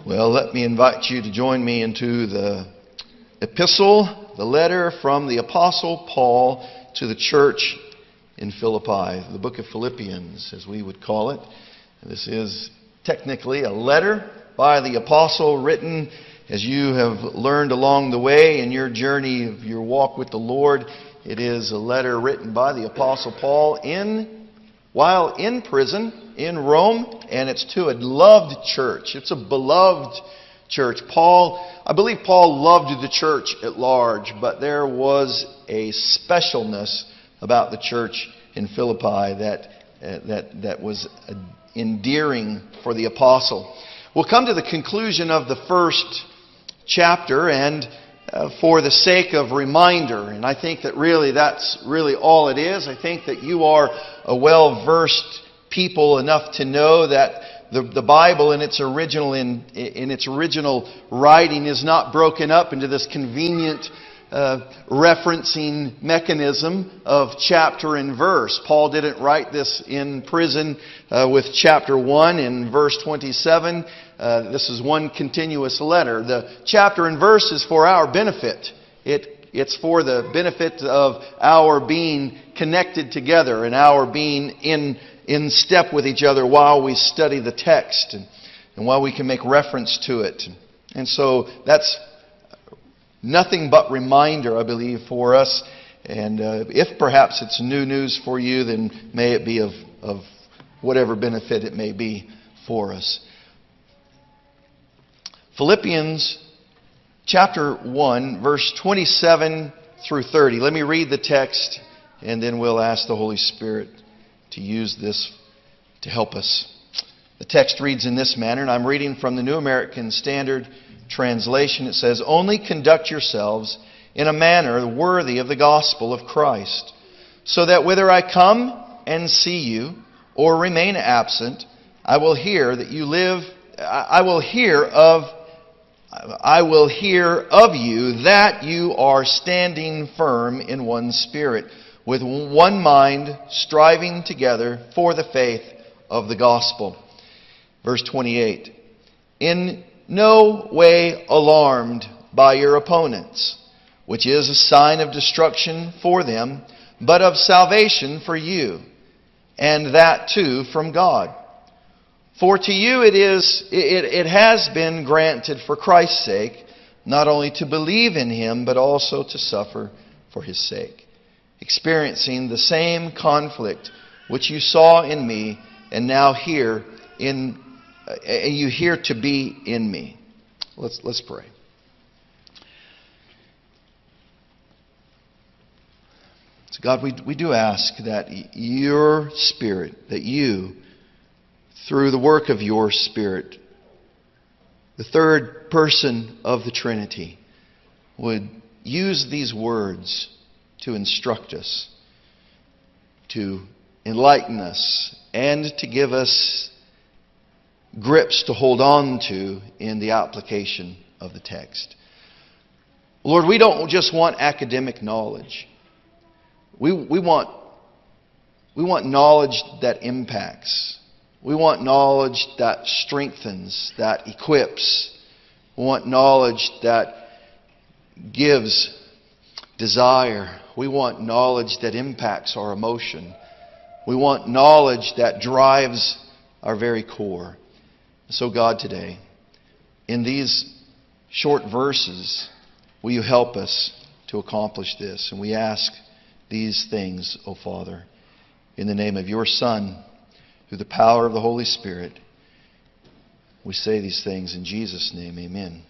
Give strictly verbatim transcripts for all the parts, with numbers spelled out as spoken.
Well, let me invite you to join me into the epistle, the letter from the Apostle Paul to the church in Philippi, the book of Philippians, as we would call it. This is technically a letter by the apostle written, as you have learned along the way in your journey of your walk with the Lord. It is a letter written by the Apostle Paul in while in prison in Rome, and it's to a loved church. It's a beloved church. Paul, I believe Paul loved the church at large, but there was a specialness about the church in Philippi that uh, that that was uh, endearing for the apostle. We'll come to the conclusion of the first chapter, and uh, for the sake of reminder, and I think that really that's really all it is. I think that you are a well-versed people enough to know that the, the Bible in its original in, in its original writing is not broken up into this convenient uh, referencing mechanism of chapter and verse. Paul didn't write this in prison uh, with chapter one in verse twenty-seven. Uh, this is one continuous letter. The chapter and verse is for our benefit. It It's for the benefit of our being connected together and our being in in step with each other while we study the text and, and while we can make reference to it. And so that's nothing but reminder, I believe, for us. And uh, if perhaps it's new news for you, then may it be of, of whatever benefit it may be for us. Philippians chapter one, verse twenty-seven through thirty. Let me read the text, and then we'll ask the Holy Spirit to use this to help us. The text reads in this manner, and I'm reading from the New American Standard Translation. It says, "Only conduct yourselves in a manner worthy of the gospel of Christ, so that whether I come and see you or remain absent, I will hear that you live, I will hear of I will hear of you that you are standing firm in one spirit, with one mind, striving together for the faith of the gospel." Verse twenty-eight. "In no way alarmed by your opponents, which is a sign of destruction for them, but of salvation for you, and that too from God. For to you it is, it, it has been granted for Christ's sake, not only to believe in Him, but also to suffer for His sake, experiencing the same conflict which you saw in me, and now hear in, uh, you hear to be in me." Let's let's pray. So God, we we do ask that Your Spirit, that You, through the work of Your Spirit, the third person of the Trinity, would use these words to instruct us, to enlighten us, and to give us grips to hold on to in the application of the text. Lord, we don't just want academic knowledge. We, we want, we want knowledge that impacts. We want knowledge that strengthens, that equips. We want knowledge that gives desire. We want knowledge that impacts our emotion. We want knowledge that drives our very core. So God, today, in these short verses, will You help us to accomplish this? And we ask these things, O Father, in the name of Your Son, through the power of the Holy Spirit. We say these things in Jesus' name. Amen.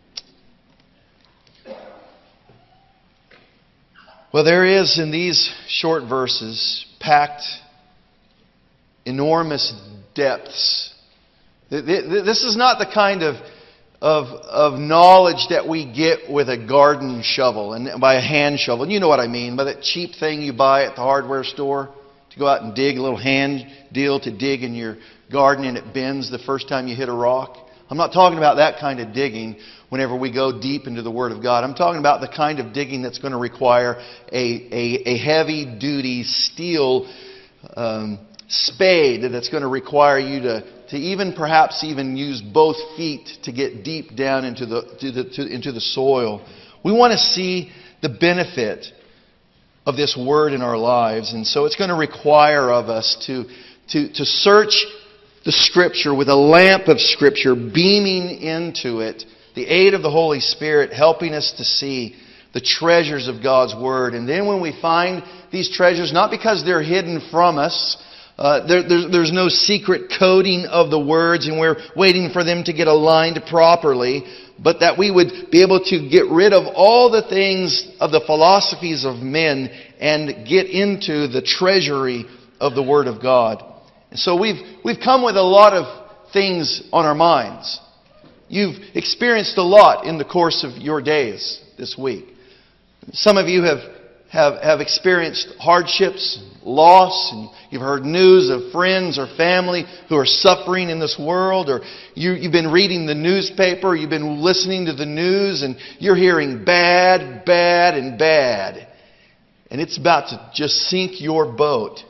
Well, there is in these short verses packed enormous depths. This is not the kind of, of, of knowledge that we get with a garden shovel and by a hand shovel. And you know what I mean, by that cheap thing you buy at the hardware store to go out and dig, a little hand deal to dig in your garden and it bends the first time you hit a rock. I'm not talking about that kind of digging whenever we go deep into the Word of God. I'm talking about the kind of digging that's going to require a, a, a heavy-duty steel um, spade that's going to require you to, to even perhaps even use both feet to get deep down into the, to the, to, into the soil. We want to see the benefit of this Word in our lives. And so it's going to require of us to, to, to search the Scripture with a lamp of Scripture, beaming into it, the aid of the Holy Spirit, helping us to see the treasures of God's Word. And then when we find these treasures, not because they're hidden from us, uh, there, there's, there's no secret coding of the words and we're waiting for them to get aligned properly, but that we would be able to get rid of all the things of the philosophies of men and get into the treasury of the Word of God. And so we've, we've come with a lot of things on our minds. You've experienced a lot in the course of your days this week. Some of you have, have, have experienced hardships, loss, and you've heard news of friends or family who are suffering in this world, or you, you've been reading the newspaper, you've been listening to the news, and you're hearing bad, bad, and bad. And it's about to just sink your boat.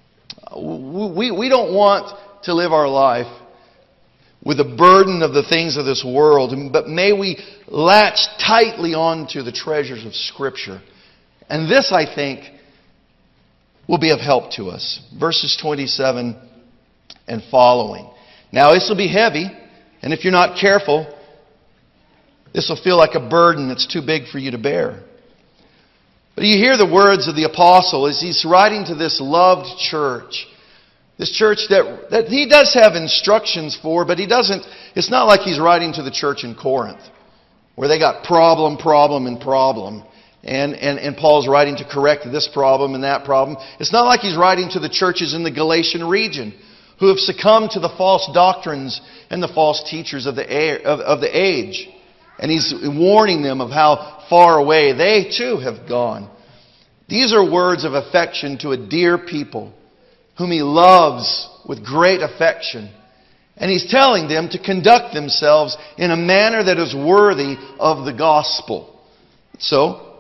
We, we don't want to live our life with the burden of the things of this world, but may we latch tightly onto the treasures of Scripture. And this, I think, will be of help to us. Verses twenty-seven and following. Now, this will be heavy, and if you're not careful, this will feel like a burden that's too big for you to bear. But you hear the words of the apostle as he's writing to this loved church. This church that, that he does have instructions for, but he doesn't, it's not like he's writing to the church in Corinth, where they got problem, problem, and problem. And, and, and Paul's writing to correct this problem and that problem. It's not like he's writing to the churches in the Galatian region who have succumbed to the false doctrines and the false teachers of the, air, of, of the age. And he's warning them of how far away they too have gone. These are words of affection to a dear people whom he loves with great affection. And he's telling them to conduct themselves in a manner that is worthy of the gospel. So,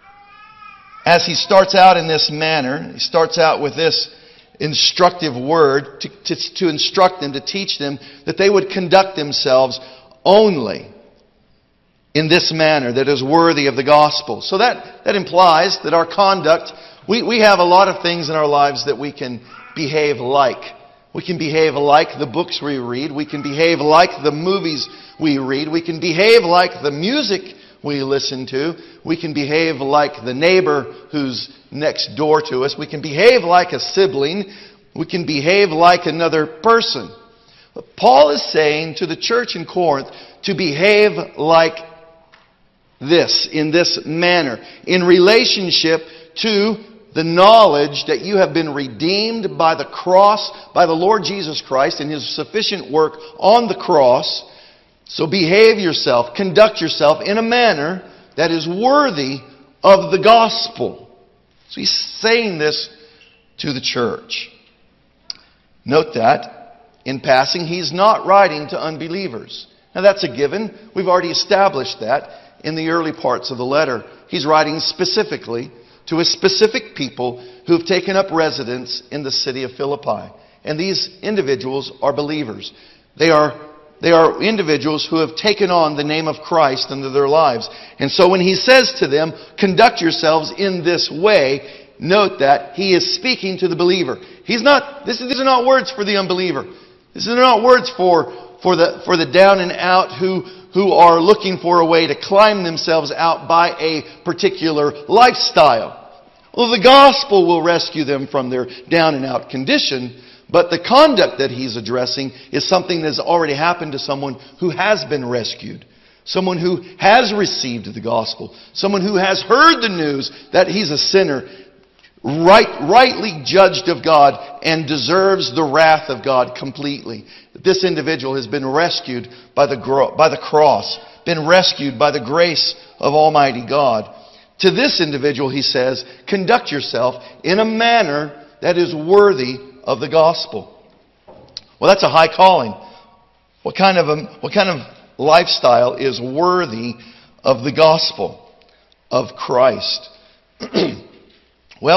as he starts out in this manner, he starts out with this instructive word to, to, to instruct them, to teach them that they would conduct themselves only in this manner that is worthy of the gospel. So that, that implies that our conduct, we, we have a lot of things in our lives that we can behave like. We can behave like the books we read. We can behave like the movies we read. We can behave like the music we listen to. We can behave like the neighbor who's next door to us. We can behave like a sibling. We can behave like another person. But Paul is saying to the church in Corinth to behave like this, in this manner, in relationship to the knowledge that you have been redeemed by the cross, by the Lord Jesus Christ and His sufficient work on the cross. So behave yourself, conduct yourself in a manner that is worthy of the gospel. So he's saying this to the church. Note that, in passing, he's not writing to unbelievers. Now that's a given. We've already established that in the early parts of the letter. He's writing specifically to a specific people who have taken up residence in the city of Philippi. And these individuals are believers. They are, they are individuals who have taken on the name of Christ into their lives. And so when he says to them, conduct yourselves in this way, note that he is speaking to the believer. He's not, this, these are not words for the unbeliever. These are not words for, for the, for the down and out who, who are looking for a way to climb themselves out by a particular lifestyle. Well, the gospel will rescue them from their down and out condition, but the conduct that he's addressing is something that has already happened to someone who has been rescued. Someone who has received the gospel. Someone who has heard the news that he's a sinner, right, rightly judged of God, and deserves the wrath of God completely. This individual has been rescued by the, by the cross, been rescued by the grace of Almighty God. To this individual, he says, conduct yourself in a manner that is worthy of the gospel. Well, that's a high calling. What kind of a, what kind of lifestyle is worthy of the gospel of Christ? Well,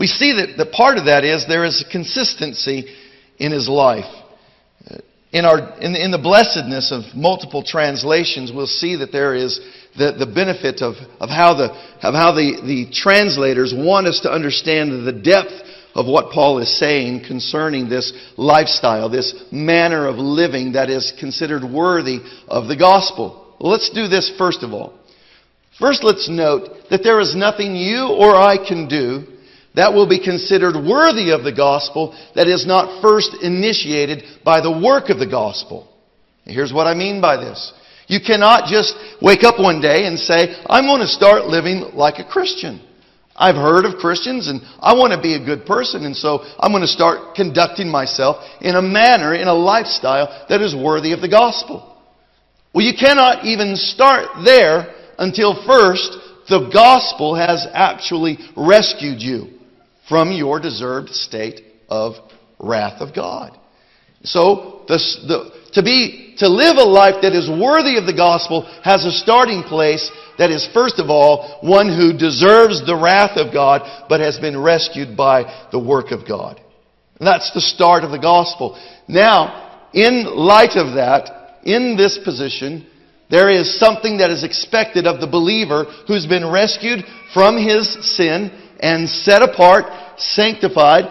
we see that the part of that is there is a consistency in his life. In our in, in the blessedness of multiple translations, we'll see that there is the, the benefit of, of how the of how the, the translators want us to understand the depth of what Paul is saying concerning this lifestyle, this manner of living that is considered worthy of the gospel. Well, let's do this first of all. First, let's note that there is nothing you or I can do that will be considered worthy of the gospel that is not first initiated by the work of the gospel. And here's what I mean by this. You cannot just wake up one day and say, I'm going to start living like a Christian. I've heard of Christians and I want to be a good person, and so I'm going to start conducting myself in a manner, in a lifestyle that is worthy of the gospel. Well, you cannot even start there until first the gospel has actually rescued you from your deserved state of wrath of God. So, the, the, to be to live a life that is worthy of the gospel has a starting place that is, first of all, one who deserves the wrath of God, but has been rescued by the work of God. And that's the start of the gospel. Now, in light of that, in this position, there is something that is expected of the believer who's been rescued from his sin and set apart, sanctified,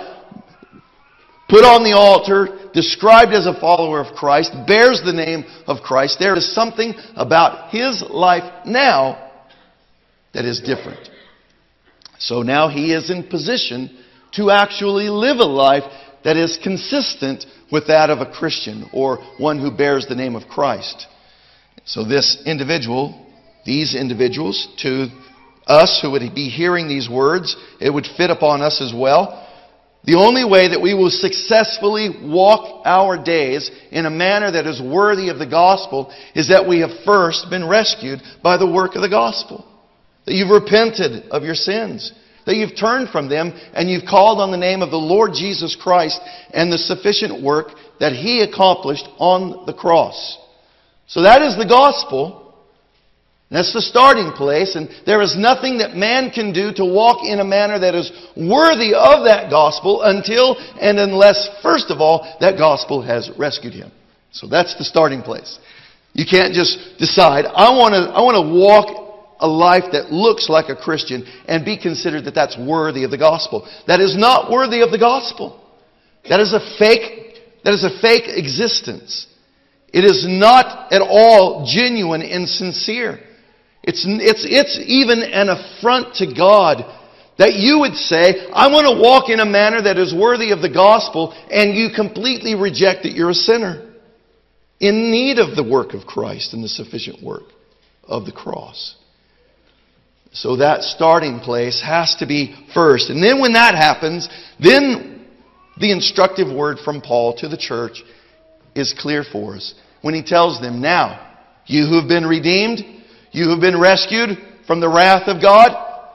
put on the altar, described as a follower of Christ, bears the name of Christ. There is something about his life now that is different. So now he is in position to actually live a life that is consistent with that of a Christian or one who bears the name of Christ. So this individual, these individuals, to us who would be hearing these words, it would fit upon us as well. The only way that we will successfully walk our days in a manner that is worthy of the gospel is that we have first been rescued by the work of the gospel. That you've repented of your sins. That you've turned from them and you've called on the name of the Lord Jesus Christ and the sufficient work that He accomplished on the cross. So that is the gospel. That's the starting place, and there is nothing that man can do to walk in a manner that is worthy of that gospel until and unless, first of all, that gospel has rescued him. So that's the starting place. You can't just decide, I want to I want to walk a life that looks like a Christian and be considered that that's worthy of the gospel. That is not worthy of the gospel. That is a fake, that is a fake existence. It is not at all genuine and sincere. It's, it's, it's even an affront to God that you would say, I want to walk in a manner that is worthy of the gospel, and you completely reject that you're a sinner in need of the work of Christ and the sufficient work of the cross. So that starting place has to be first. And then when that happens, then the instructive word from Paul to the church is clear for us. When he tells them, now, you who have been redeemed, you who have been rescued from the wrath of God,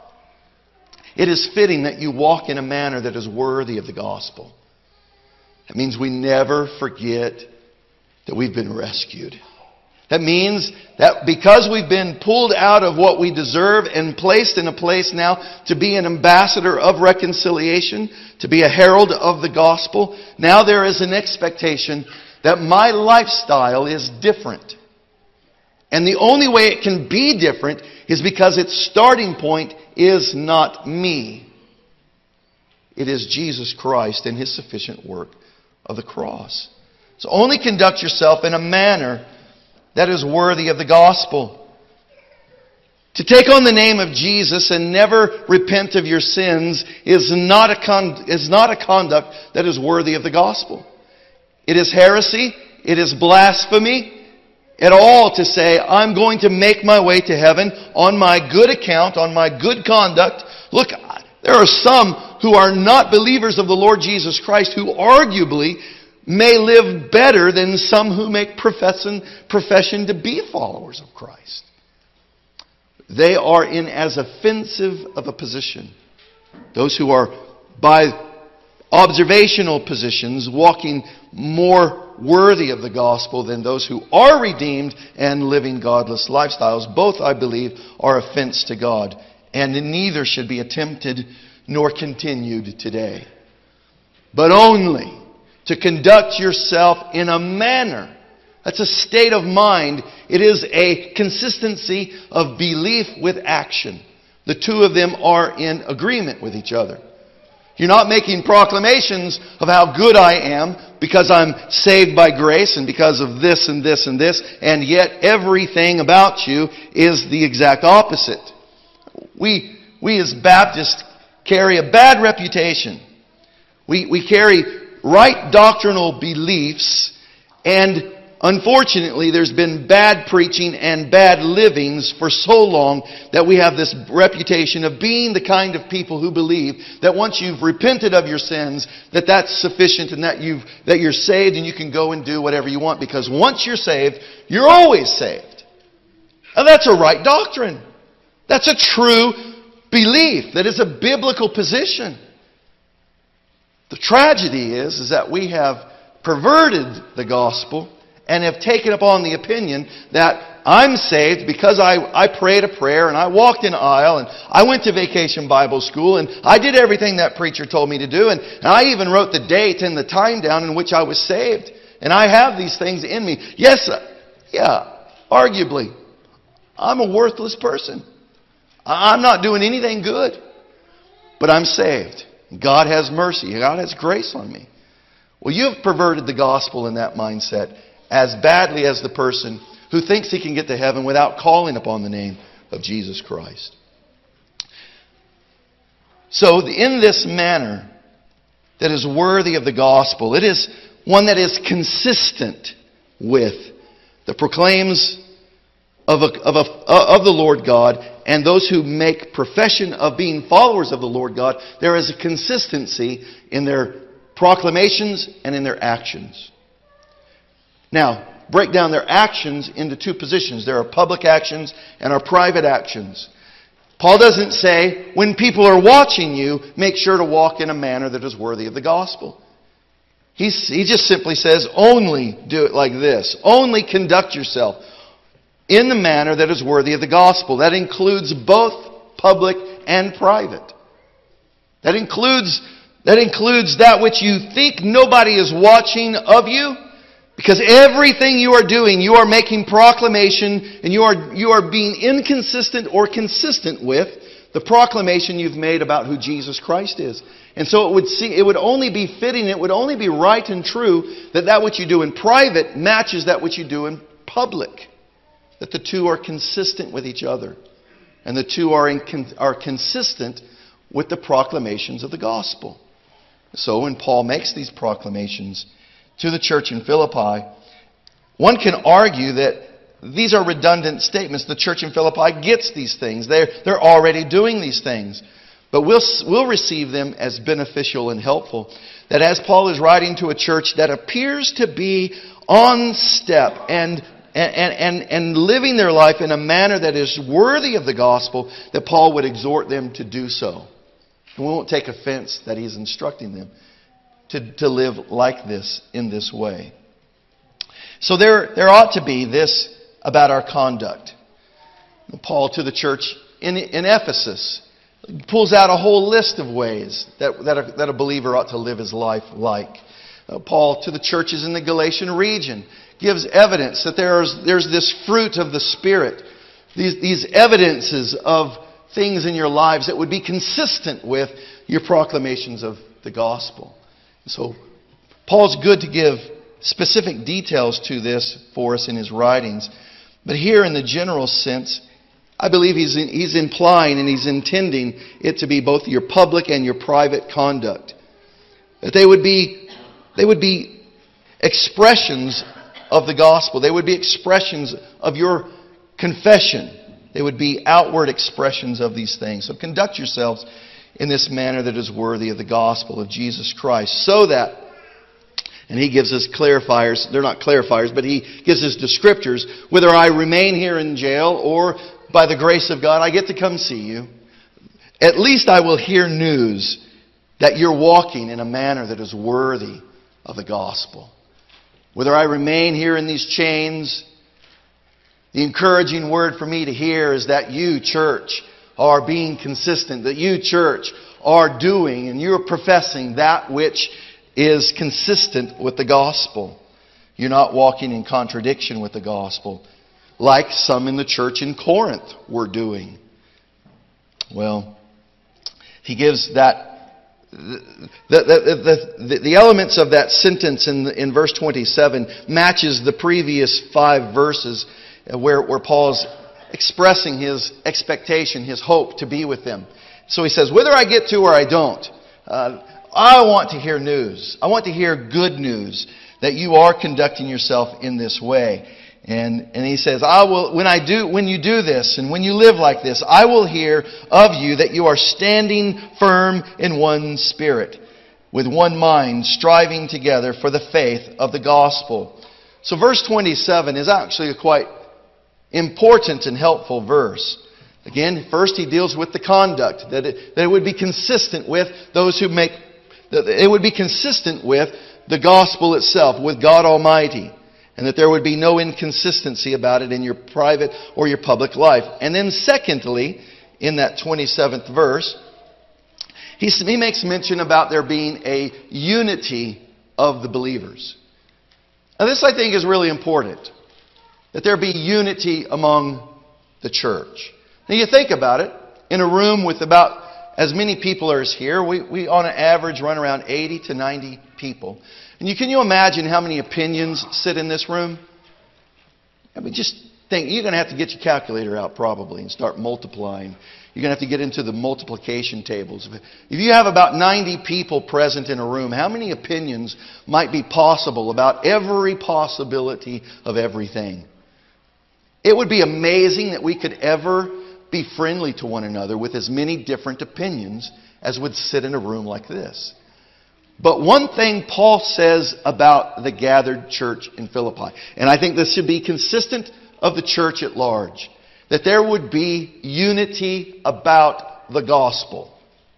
it is fitting that you walk in a manner that is worthy of the gospel. That means we never forget that we've been rescued. That means that because we've been pulled out of what we deserve and placed in a place now to be an ambassador of reconciliation, to be a herald of the gospel, now there is an expectation that my lifestyle is different. And the only way it can be different is because its starting point is not me. It is Jesus Christ and His sufficient work of the cross. So only conduct yourself in a manner that is worthy of the gospel. To take on the name of Jesus and never repent of your sins is not a con- is not a conduct that is worthy of the gospel. It is heresy. It is blasphemy. At all to say, I'm going to make my way to heaven on my good account, on my good conduct. Look, there are some who are not believers of the Lord Jesus Christ who arguably may live better than some who make profession, profession to be followers of Christ. They are in as offensive of a position. Those who are by observational positions walking more worthy of the gospel than those who are redeemed and living godless lifestyles. Both, I believe, are offense to God, and neither should be attempted nor continued today, but only to conduct yourself in a manner. That's a state of mind. It is a consistency of belief with action. The two of them are in agreement with each other. You're not making proclamations of how good I am because I'm saved by grace and because of this and this and this, and yet everything about you is the exact opposite. We, we as Baptists carry a bad reputation. We, we carry right doctrinal beliefs, and unfortunately, there's been bad preaching and bad livings for so long that we have this reputation of being the kind of people who believe that once you've repented of your sins, that that's sufficient and that you've that you're saved and you can go and do whatever you want, because once you're saved, you're always saved. And that's a right doctrine. That's a true belief. That is a biblical position. The tragedy is, is that we have perverted the gospel and have taken upon the opinion that I'm saved because I, I prayed a prayer and I walked in aisle and I went to Vacation Bible School and I did everything that preacher told me to do, and, and I even wrote the date and the time down in which I was saved. And I have these things in me. Yes, yeah, arguably, I'm a worthless person. I'm not doing anything good, but I'm saved. God has mercy. God has grace on me. Well, you've perverted the gospel in that mindset as badly as the person who thinks he can get to heaven without calling upon the name of Jesus Christ. So, in this manner that is worthy of the gospel, it is one that is consistent with the proclaims of, a, of, a, of the Lord God, and those who make profession of being followers of the Lord God. There is a consistency in their proclamations and in their actions. Now, break down their actions into two positions. There are public actions and are private actions. Paul doesn't say, when people are watching you, make sure to walk in a manner that is worthy of the gospel. He's, he just simply says, only do it like this. Only conduct yourself in the manner that is worthy of the gospel. That includes both public and private. That includes, that includes that which you think nobody is watching of you. Because everything you are doing, you are making proclamation, and you are, you are being inconsistent or consistent with the proclamation you've made about who Jesus Christ is. And so it would see, it would only be fitting, it would only be right and true that that which you do in private matches that which you do in public. That the two are consistent with each other. And the two are, in, are consistent with the proclamations of the gospel. So when Paul makes these proclamations to the church in Philippi, one can argue that these are redundant statements. The church in Philippi gets these things. They're, they're already doing these things. But we'll, we'll receive them as beneficial and helpful. That as Paul is writing to a church that appears to be on step and And, and, and living their life in a manner that is worthy of the gospel, that Paul would exhort them to do so. And we won't take offense that he's instructing them to, to live like this, in this way. So there, there ought to be this about our conduct. Paul to the church in, in Ephesus pulls out a whole list of ways that, that, a, that a believer ought to live his life like. Uh, Paul to the churches in the Galatian region gives evidence that there's, there's this fruit of the Spirit. These, these evidences of things in your lives that would be consistent with your proclamations of the gospel. So, Paul's good to give specific details to this for us in his writings. But here in the general sense, I believe he's, he's implying and he's intending it to be both your public and your private conduct. That they would be, they would be expressions of the gospel. They would be expressions of your confession. They would be outward expressions of these things. So conduct yourselves in this manner that is worthy of the gospel of Jesus Christ. So that, and he gives us clarifiers, they're not clarifiers, but he gives us descriptors. Whether I remain here in jail or by the grace of God I get to come see you, at least I will hear news that you're walking in a manner that is worthy of the gospel. Whether I remain here in these chains, the encouraging word for me to hear is that you, church, are being consistent. That you, church, are doing and you're professing that which is consistent with the gospel. You're not walking in contradiction with the gospel, like some in the church in Corinth were doing. Well, he gives that the, the, the, the elements of that sentence in, in verse twenty-seven matches the previous five verses where, where Paul's expressing his expectation, his hope to be with them. So he says, whether I get to or I don't, uh, I want to hear news. I want to hear good news that you are conducting yourself in this way. And, and he says, I will, when I do, when you do this and when you live like this, I will hear of you that you are standing firm in one spirit, with one mind, striving together for the faith of the gospel. So verse twenty-seven is actually a quite important and helpful verse. Again, first he deals with the conduct, that it, that it would be consistent with those who make, that it would be consistent with the gospel itself, with God Almighty. And that there would be no inconsistency about it in your private or your public life. And then secondly, in that twenty-seventh verse, he, he makes mention about there being a unity of the believers. Now this I think is really important. That there be unity among the church. Now you think about it, in a room with about as many people as here, we, we on an average run around eighty to ninety people. And you, can you imagine how many opinions sit in this room? I mean, just think, you're going to have to get your calculator out probably and start multiplying. You're going to have to get into the multiplication tables. If you have about ninety people present in a room, how many opinions might be possible about every possibility of everything? It would be amazing that we could ever be friendly to one another with as many different opinions as would sit in a room like this. But one thing Paul says about the gathered church in Philippi, and I think this should be consistent of the church at large, that there would be unity about the gospel.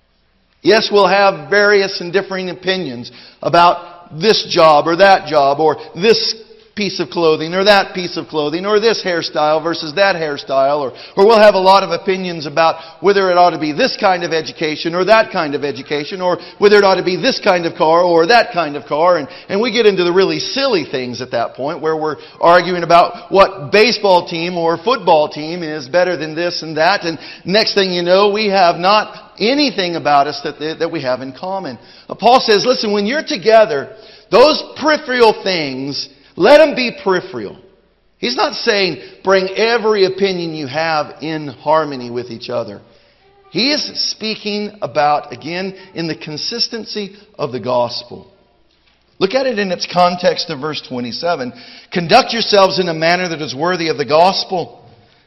Yes, we'll have various and differing opinions about this job or that job or this piece of clothing or that piece of clothing or this hairstyle versus that hairstyle, or, or we'll have a lot of opinions about whether it ought to be this kind of education or that kind of education, or whether it ought to be this kind of car or that kind of car, and, and we get into the really silly things at that point where we're arguing about what baseball team or football team is better than this and that, and next thing you know we have not anything about us that, that we have in common. Paul says, listen, when you're together, those peripheral things, let them be peripheral. He's not saying bring every opinion you have in harmony with each other. He is speaking about, again, in the consistency of the gospel. Look at it in its context of verse twenty-seven. Conduct yourselves in a manner that is worthy of the gospel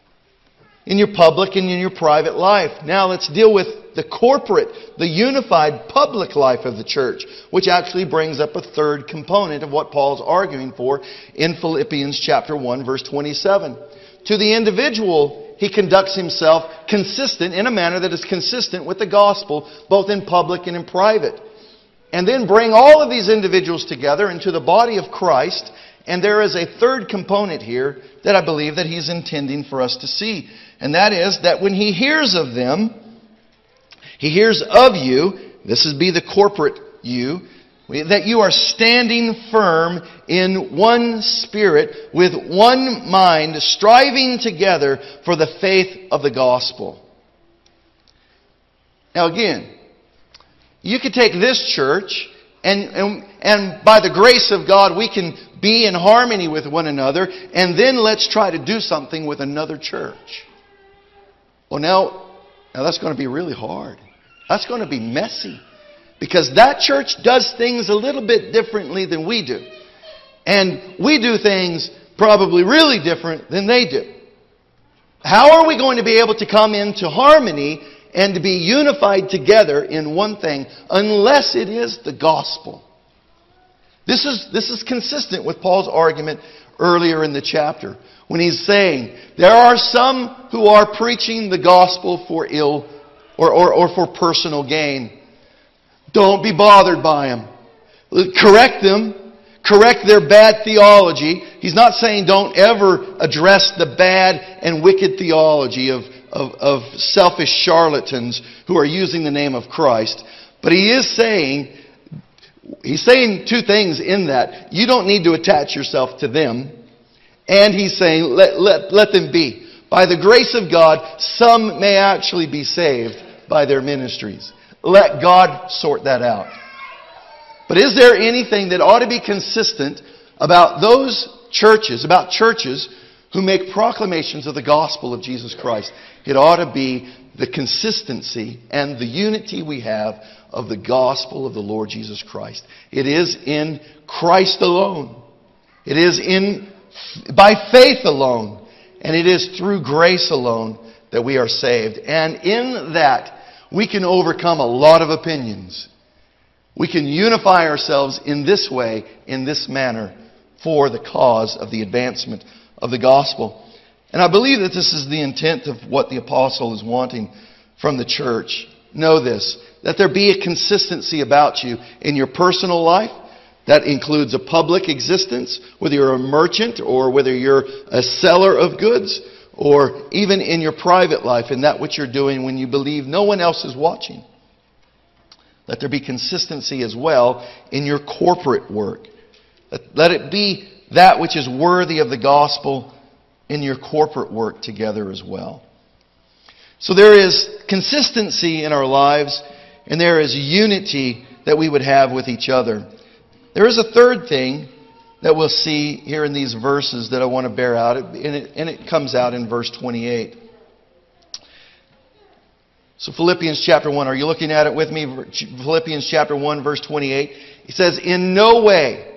in your public and in your private life. Now let's deal with the corporate, the unified public life of the church, which actually brings up a third component of what Paul's arguing for in Philippians chapter one, verse twenty-seven. To the individual, he conducts himself consistent in a manner that is consistent with the gospel, both in public and in private. And then bring all of these individuals together into the body of Christ. And there is a third component here that I believe that he's intending for us to see. And that is that when he hears of them, he hears of you, this is be the corporate you, that you are standing firm in one spirit, with one mind, striving together for the faith of the gospel. Now again, you could take this church, and, and, and by the grace of God, we can be in harmony with one another, and then let's try to do something with another church. Well, now, now that's going to be really hard. That's going to be messy. Because that church does things a little bit differently than we do. And we do things probably really different than they do. How are we going to be able to come into harmony and to be unified together in one thing unless it is the gospel? This is, this is consistent with Paul's argument earlier in the chapter, when he's saying there are some who are preaching the gospel for ill or, or, or for personal gain. Don't be bothered by them. Correct them. Correct their bad theology. He's not saying don't ever address the bad and wicked theology of, of, of selfish charlatans who are using the name of Christ. But he is saying, he's saying two things in that. You don't need to attach yourself to them. And he's saying, let, let, let them be. By the grace of God, some may actually be saved by their ministries. Let God sort that out. But is there anything that ought to be consistent about those churches, about churches who make proclamations of the gospel of Jesus Christ? It ought to be the consistency and the unity we have of the gospel of the Lord Jesus Christ. It is in Christ alone. It is in by faith alone. And it is through grace alone that we are saved. And in that, we can overcome a lot of opinions. We can unify ourselves in this way, in this manner, for the cause of the advancement of the gospel. And I believe that this is the intent of what the apostle is wanting from the church. Know this, that there be a consistency about you in your personal life. That includes a public existence, whether you're a merchant or whether you're a seller of goods, or even in your private life, in that which you're doing when you believe no one else is watching. Let there be consistency as well in your corporate work. Let, let it be that which is worthy of the gospel in your corporate work together as well. So there is consistency in our lives, and there is unity that we would have with each other. There is a third thing that we'll see here in these verses that I want to bear out, and it, and it comes out in verse twenty-eight. So Philippians chapter one, are you looking at it with me? Philippians chapter one, verse twenty-eight. He says, in no way,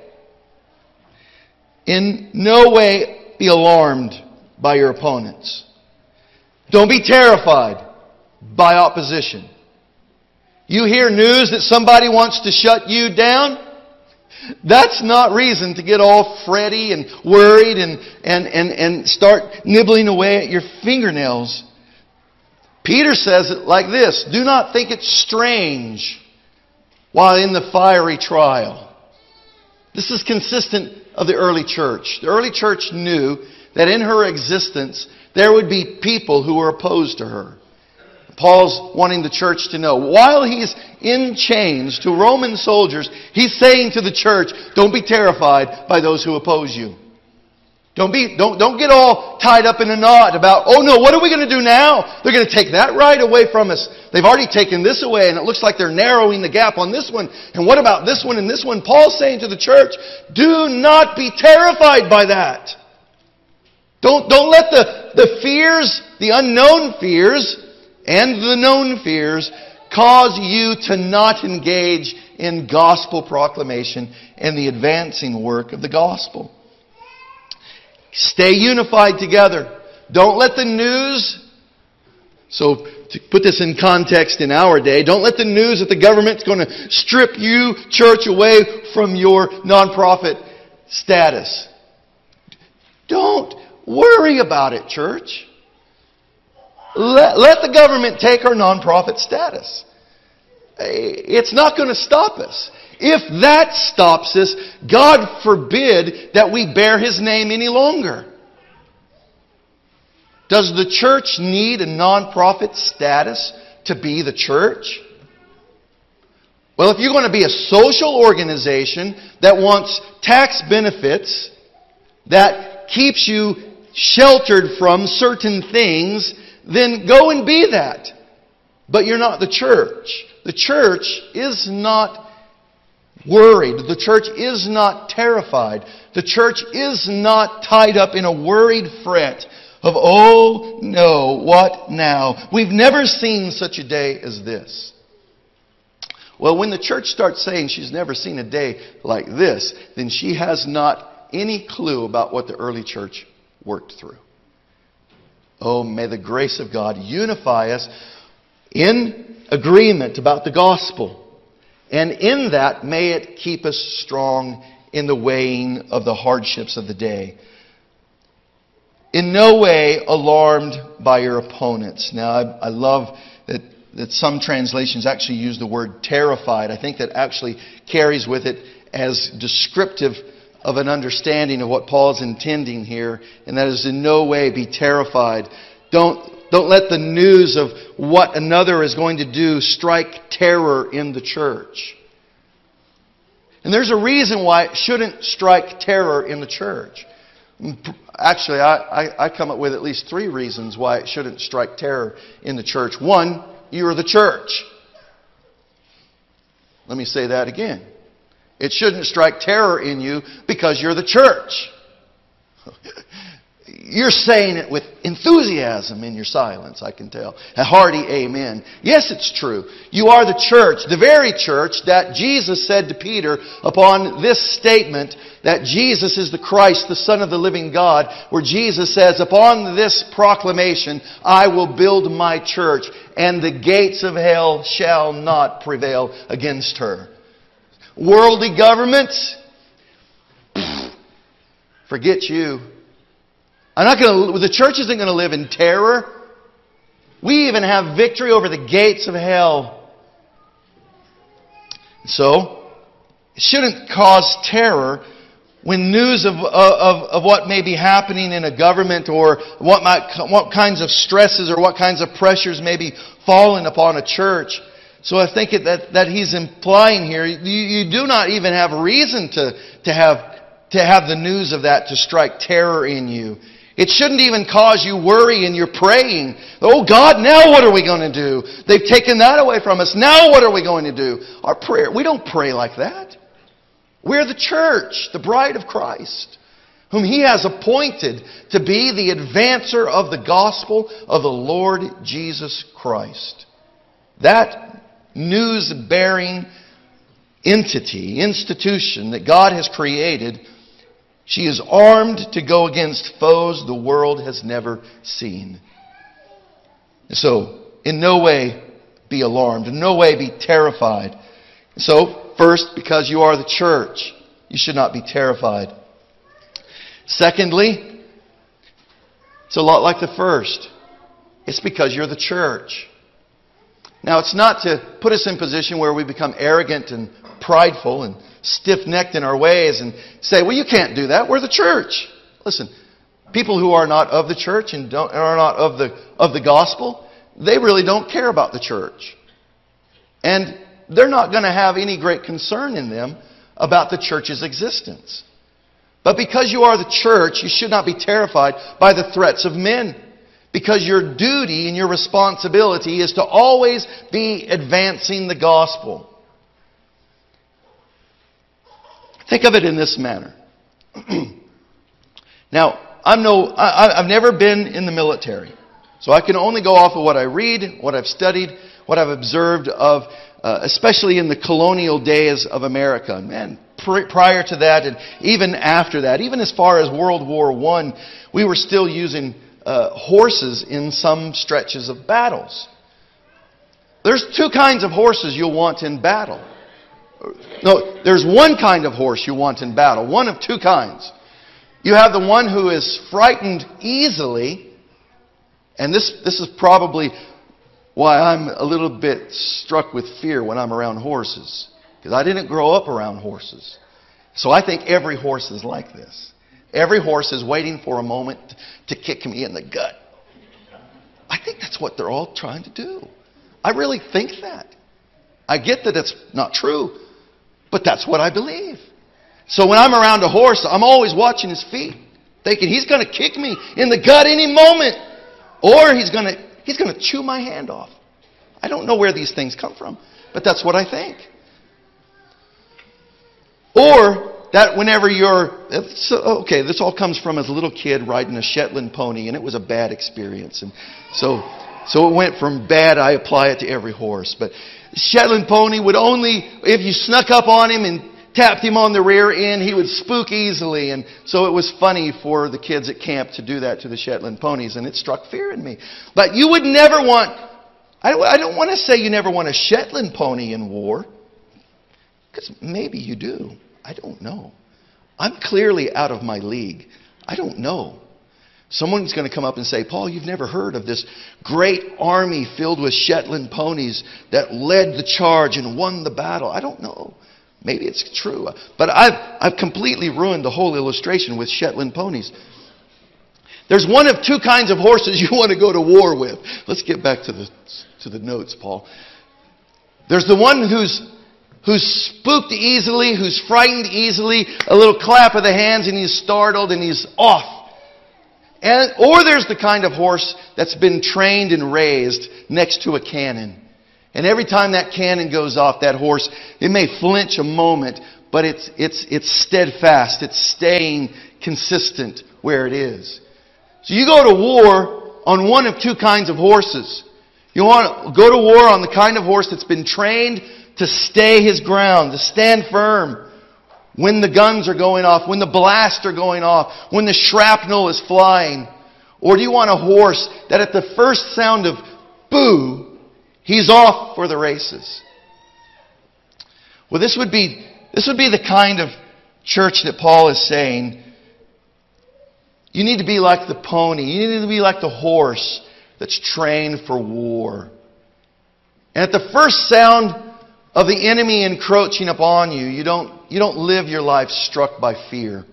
in no way be alarmed by your opponents. Don't be terrified by opposition. You hear news that somebody wants to shut you down? That's not reason to get all fretty and worried and, and, and, and start nibbling away at your fingernails. Peter says it like this, do not think it strange while in the fiery trial. This is consistent of the early church. The early church knew that in her existence there would be people who were opposed to her. Paul's wanting the church to know, while he's in chains to Roman soldiers, he's saying to the church, don't be terrified by those who oppose you. Don't be, don't, don't get all tied up in a knot about, oh no, what are we going to do now? They're going to take that right away from us. They've already taken this away and it looks like they're narrowing the gap on this one. And what about this one and this one? Paul's saying to the church, do not be terrified by that. Don't, don't let the, the fears, the unknown fears, and the known fears cause you to not engage in gospel proclamation and the advancing work of the gospel. Stay unified together. Don't let the news, so to put this in context in our day, don't let the news that the government's going to strip you, church, away from your nonprofit status. Don't worry about it, church. Let, let the government take our nonprofit status. It's not going to stop us. If that stops us, God forbid that we bear His name any longer. Does the church need a nonprofit status to be the church? Well, if you're going to be a social organization that wants tax benefits, that keeps you sheltered from certain things, then go and be that. But you're not the church. The church is not worried. The church is not terrified. The church is not tied up in a worried fret of, oh no, what now? We've never seen such a day as this. Well, when the church starts saying she's never seen a day like this, then she has not any clue about what the early church worked through. Oh, may the grace of God unify us in agreement about the gospel. And in that, may it keep us strong in the weighing of the hardships of the day. In no way alarmed by your opponents. Now, I, I love that, that some translations actually use the word terrified. I think that actually carries with it as descriptive of an understanding of what Paul's intending here, and that is in no way be terrified. Don't, don't let the news of what another is going to do strike terror in the church. And there's a reason why it shouldn't strike terror in the church. Actually, I, I, I come up with at least three reasons why it shouldn't strike terror in the church. One, you're the church. Let me say that again. It shouldn't strike terror in you because you're the church. You're saying it with enthusiasm in your silence, I can tell. A hearty amen. Yes, it's true. You are the church, the very church that Jesus said to Peter upon this statement that Jesus is the Christ, the Son of the living God, where Jesus says, upon this proclamation, I will build my church, and the gates of hell shall not prevail against her. Worldly governments, forget you. I'm not going to, the church isn't going to live in terror. We even have victory over the gates of hell. So, it shouldn't cause terror when news of, of, of what may be happening in a government, or what might, what kinds of stresses or what kinds of pressures may be falling upon a church. So I think that, that he's implying here, you, you do not even have reason to, to have, to have the news of that to strike terror in you. It shouldn't even cause you worry and you're praying. Oh God, now what are we going to do? They've taken that away from us. Now what are we going to do? Our prayer, we don't pray like that. We're the church, the bride of Christ, whom He has appointed to be the advancer of the gospel of the Lord Jesus Christ. That news-bearing entity, institution that God has created, she is armed to go against foes the world has never seen. So, in no way be alarmed. In no way be terrified. So, first, because you are the church, you should not be terrified. Secondly, it's a lot like the first. It's because you're the church. Now, it's not to put us in a position where we become arrogant and prideful and stiff-necked in our ways and say, well, you can't do that. We're the church. Listen, people who are not of the church and don't, are not of the, of the gospel, they really don't care about the church. And they're not going to have any great concern in them about the church's existence. But because you are the church, you should not be terrified by the threats of men. Because your duty and your responsibility is to always be advancing the gospel. Think of it in this manner. Now, I'm no, I, I've never been in the military. So I can only go off of what I read, what I've studied, what I've observed of, uh, especially in the colonial days of America. Man, pr- prior to that and even after that, even as far as World War One, we were still using uh, horses in some stretches of battles. There's two kinds of horses you'll want in battle. No, there's one kind of horse you want in battle. One of two kinds. You have the one who is frightened easily. And this, this is probably why I'm a little bit struck with fear when I'm around horses. Because I didn't grow up around horses. So I think every horse is like this. Every horse is waiting for a moment to kick me in the gut. I think that's what they're all trying to do. I really think that. I get that it's not true. But that's what I believe. So when I'm around a horse, I'm always watching his feet, thinking he's going to kick me in the gut any moment, or he's going to he's going to chew my hand off. I don't know where these things come from, but that's what I think. Or that whenever you're okay, this all comes from as a little kid riding a Shetland pony, and it was a bad experience, and so so it went from bad. I apply it to every horse, but Shetland pony would only, if you snuck up on him and tapped him on the rear end, he would spook easily. And so it was funny for the kids at camp to do that to the Shetland ponies, and it struck fear in me. But you would never want, I don't, I don't want to say you never want a Shetland pony in war, because maybe you do. I don't know. I'm clearly out of my league. I don't know. Someone's going to come up and say, Paul, you've never heard of this great army filled with Shetland ponies that led the charge and won the battle. I don't know. Maybe it's true. But I've, I've completely ruined the whole illustration with Shetland ponies. There's one of two kinds of horses you want to go to war with. Let's get back to the to the notes, Paul. There's the one who's who's spooked easily, who's frightened easily, a little clap of the hands and he's startled and he's off. And or there's the kind of horse that's been trained and raised next to a cannon. And every time that cannon goes off, that horse, it may flinch a moment, but it's it's it's steadfast. It's staying consistent where it is. So you go to war on one of two kinds of horses. You want to go to war on the kind of horse that's been trained to stay his ground, to stand firm when the guns are going off, when the blasts are going off, when the shrapnel is flying. Or do you want a horse that at the first sound of boo, he's off for the races? Well, this would be this would be the kind of church that Paul is saying. You need to be like the pony. You need to be like the horse that's trained for war. And at the first sound of the enemy encroaching upon you, you don't, you don't live your life struck by fear.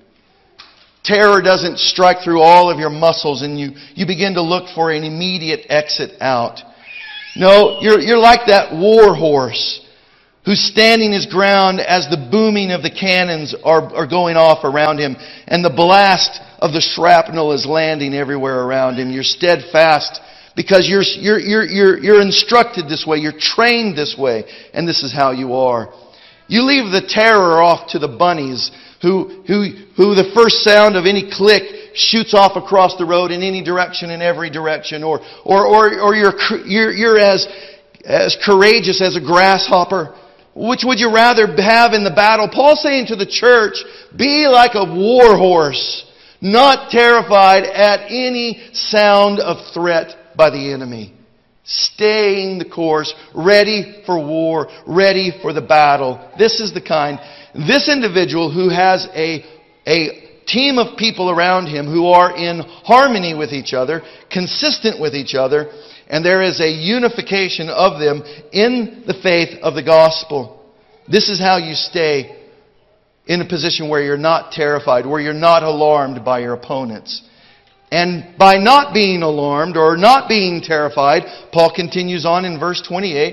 Terror doesn't strike through all of your muscles and you, you begin to look for an immediate exit out. No, you're, you're like that war horse who's standing his ground as the booming of the cannons are, are going off around him and the blast of the shrapnel is landing everywhere around him. You're steadfast because you're, you're, you're, you're, you're instructed this way. You're trained this way. And this is how you are. You leave the terror off to the bunnies who, who, who the first sound of any click shoots off across the road in any direction, in every direction. Or, or, or, or you're, you're, you're as, as courageous as a grasshopper. Which would you rather have in the battle? Paul's saying to the church, be like a war horse, not terrified at any sound of threat by the enemy. Staying the course, ready for war, ready for the battle. This is the kind, this individual who has a, a team of people around him who are in harmony with each other, consistent with each other, and there is a unification of them in the faith of the gospel. This is how you stay in a position where you're not terrified, where you're not alarmed by your opponents. And by not being alarmed or not being terrified, Paul continues on in verse twenty-eight.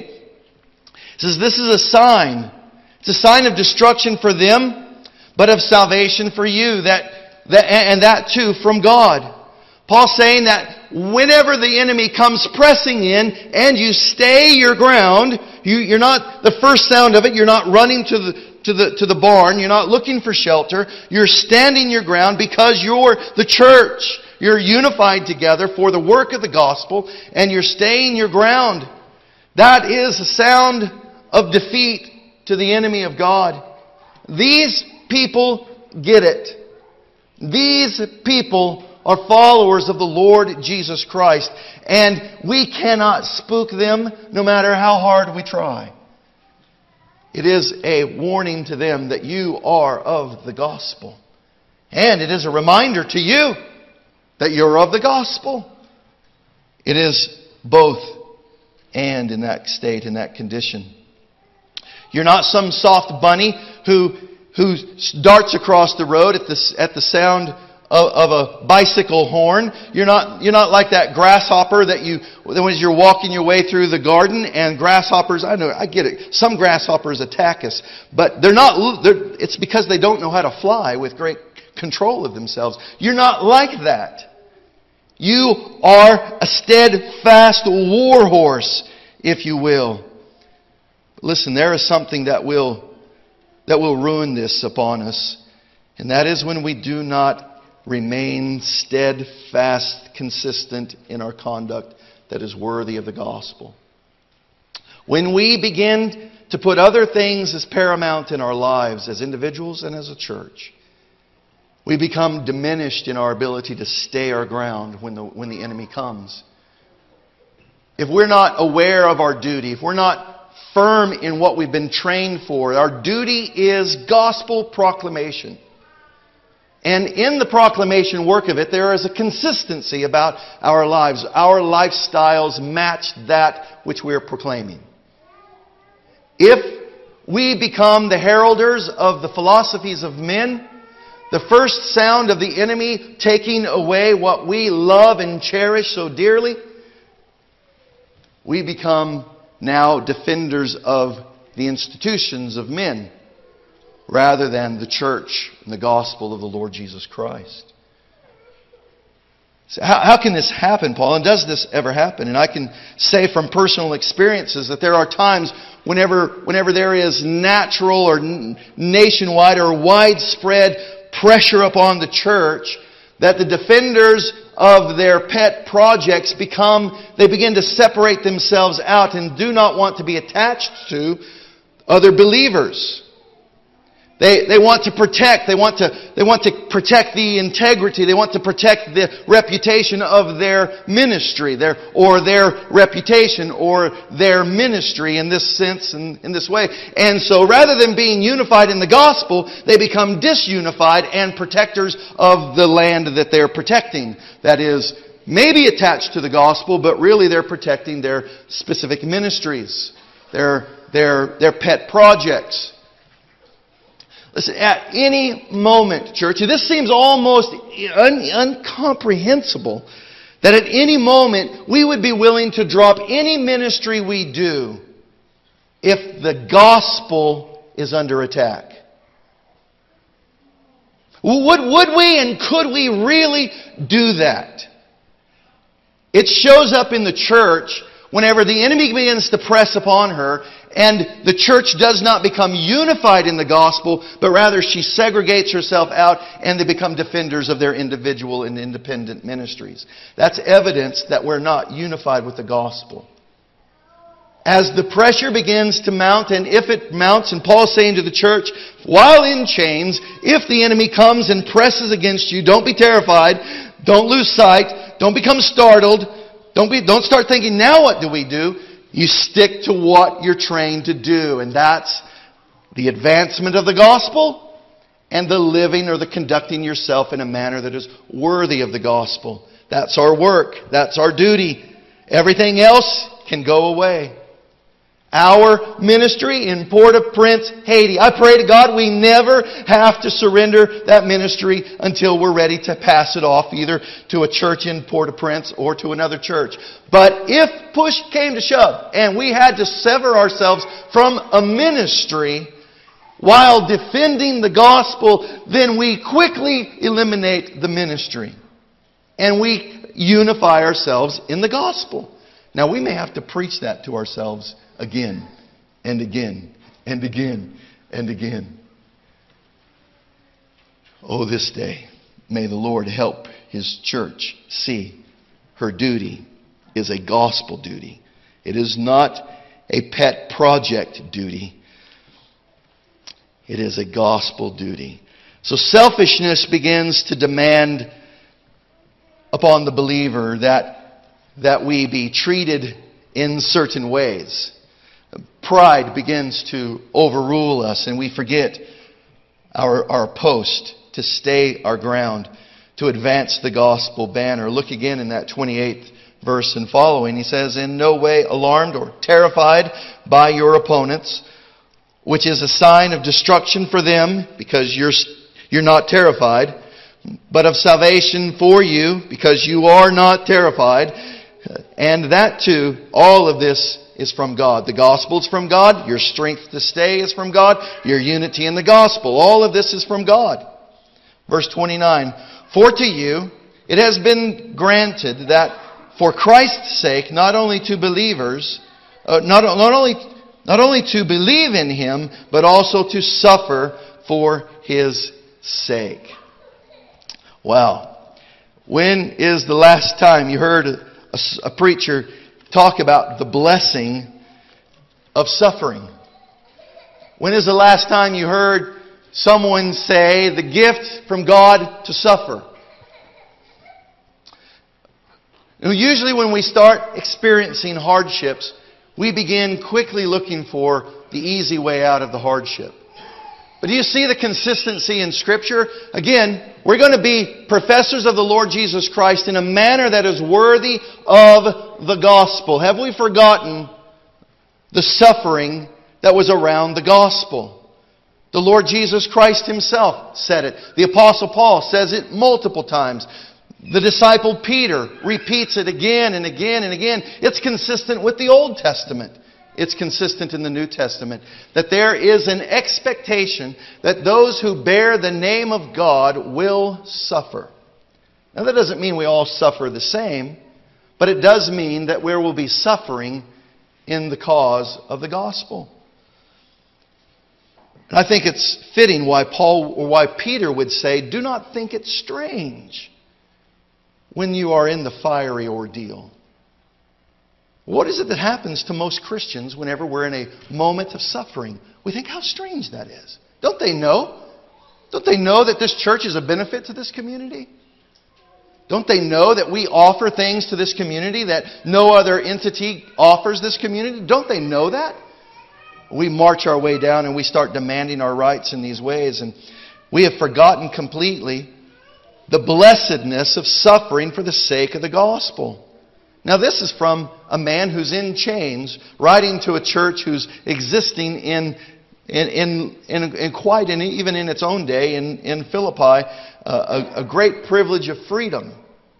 He says, this is a sign. It's a sign of destruction for them, but of salvation for you, that, that and that too from God. Paul's saying that whenever the enemy comes pressing in and you stay your ground, you, you're not, the first sound of it, you're not running to the, to the, to the barn, you're not looking for shelter, you're standing your ground because you're the church. You're unified together for the work of the gospel and you're staying your ground. That is a sound of defeat to the enemy of God. These people get it. These people are followers of the Lord Jesus Christ. And we cannot spook them no matter how hard we try. It is a warning to them that you are of the gospel. And it is a reminder to you that you're of the gospel. It is both and in that state, in that condition. You're not some soft bunny who, who darts across the road at the, at the sound Of, of a bicycle horn. You're not, you're not like that grasshopper that you, when you're walking your way through the garden and grasshoppers, I know, I get it. Some grasshoppers attack us, but they're not, they're, it's because they don't know how to fly with great control of themselves. You're not like that. You are a steadfast war horse, if you will. Listen, there is something that will, that will ruin this upon us. And that is when we do not remain steadfast, consistent in our conduct that is worthy of the gospel. When we begin to put other things as paramount in our lives as individuals and as a church, we become diminished in our ability to stay our ground when the, when the enemy comes. If we're not aware of our duty, if we're not firm in what we've been trained for, our duty is gospel proclamation. And in the proclamation work of it, there is a consistency about our lives. Our lifestyles match that which we are proclaiming. If we become the heralders of the philosophies of men, the first sound of the enemy taking away what we love and cherish so dearly, we become now defenders of the institutions of men rather than the church and the gospel of the Lord Jesus Christ. So how, how can this happen, Paul? And does this ever happen? And I can say from personal experiences that there are times whenever, whenever there is natural or nationwide or widespread pressure upon the church, that the defenders of their pet projects become, they begin to separate themselves out and do not want to be attached to other believers. They, they want to protect, they want to, they want to protect the integrity, they want to protect the reputation of their ministry, their, or their reputation, or their ministry in this sense and in this way. And so rather than being unified in the gospel, they become disunified and protectors of the land that they're protecting. That is, maybe attached to the gospel, but really they're protecting their specific ministries, their, their, their pet projects. Listen, at any moment, church, and this seems almost un- incomprehensible, that at any moment we would be willing to drop any ministry we do if the gospel is under attack. Would, would we and could we really do that? It shows up in the church whenever the enemy begins to press upon her, and the church does not become unified in the gospel, but rather she segregates herself out and they become defenders of their individual and independent ministries. That's evidence that we're not unified with the gospel. As the pressure begins to mount, and if it mounts, and Paul's saying to the church, while in chains, if the enemy comes and presses against you, don't be terrified, don't lose sight, don't become startled, don't be, don't start thinking, now what do we do? You stick to what you're trained to do, and that's the advancement of the gospel and the living or the conducting yourself in a manner that is worthy of the gospel. That's our work. That's our duty. Everything else can go away. Our ministry in Port-au-Prince, Haiti. I pray to God we never have to surrender that ministry until we're ready to pass it off either to a church in Port-au-Prince or to another church. But if push came to shove and we had to sever ourselves from a ministry while defending the gospel, then we quickly eliminate the ministry and we unify ourselves in the gospel. Now we may have to preach that to ourselves again and again and again and again. Oh, this day, may the Lord help His church see her duty is a gospel duty. It is not a pet project duty. It is a gospel duty. So selfishness begins to demand upon the believer that, that we be treated in certain ways. Pride begins to overrule us and we forget our, our post to stay our ground, to advance the gospel banner. Look again in that twenty-eighth verse and following. He says, in no way alarmed or terrified by your opponents, which is a sign of destruction for them because you're, you're not terrified, but of salvation for you because you are not terrified. And that too, all of this is from God. The gospel is from God. Your strength to stay is from God. Your unity in the gospel. All of this is from God. Verse twenty-nine. For to you it has been granted that for Christ's sake, not only to believers, uh, not, not only not only to believe in Him, but also to suffer for His sake. Wow. When is the last time you heard a, a preacher talk about the blessing of suffering? When is the last time you heard someone say the gift from God to suffer? You know, usually when we start experiencing hardships, we begin quickly looking for the easy way out of the hardship. But do you see the consistency in Scripture? Again, we're going to be professors of the Lord Jesus Christ in a manner that is worthy of the gospel. Have we forgotten the suffering that was around the gospel? The Lord Jesus Christ Himself said it. The Apostle Paul says it multiple times. The disciple Peter repeats it again and again and again. It's consistent with the Old Testament. It's consistent in the New Testament. That there is an expectation that those who bear the name of God will suffer. Now that doesn't mean we all suffer the same, but it does mean that there will be suffering in the cause of the gospel. And I think it's fitting why Paul or why Peter would say, do not think it strange when you are in the fiery ordeal. What is it that happens to most Christians whenever we're in a moment of suffering? We think how strange that is. Don't they know? Don't they know that this church is a benefit to this community? Don't they know that we offer things to this community that no other entity offers this community? Don't they know that? We march our way down and we start demanding our rights in these ways. And we have forgotten completely the blessedness of suffering for the sake of the gospel. Now this is from a man who's in chains, writing to a church who's existing in in in, in, in quite, in, even in its own day, in, in Philippi, uh, a, a great privilege of freedom.